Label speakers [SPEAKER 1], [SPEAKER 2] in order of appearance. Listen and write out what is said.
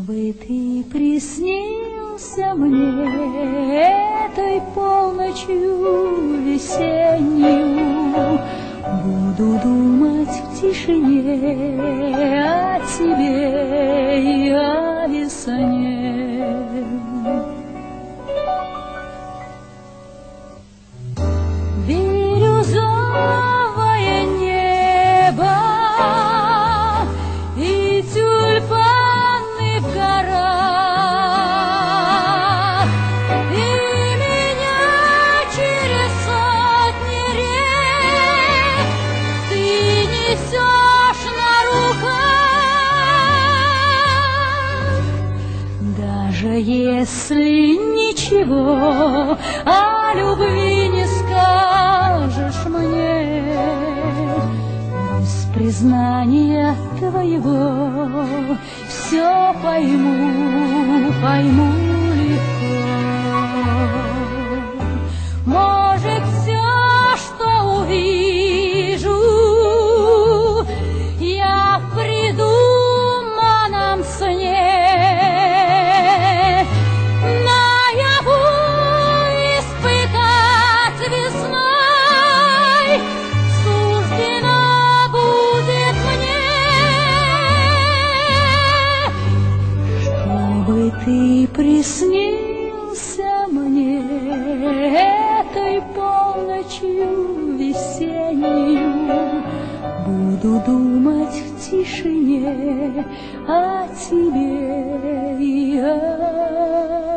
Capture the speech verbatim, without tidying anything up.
[SPEAKER 1] Чтобы ты приснился мне этой полночью весеннюю, буду думать в тишине о тебе и о весне. Бирюзовое небо и тюльпаны в горах, и меня через сотни рек ты несешь на руках. Даже если ничего о любви не скажешь мне, без признания твоего все пойму, пойму легко. Может, все, что увижу я в придуманном сне, ты приснился мне этой полночью весеннюю, буду думать в тишине о тебе и о